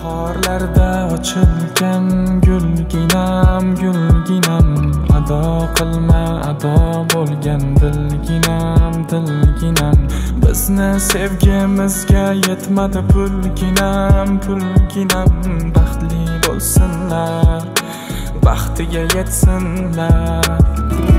bahorlarda ochilgan gulginam, gulginam, ado qilma, ado bo'lgan dilginam, dilginam. Bizni sevgimizga yetmadi pulginam, pulginam. Baxtli bo'lsinlar, baxtiga yetsinlar.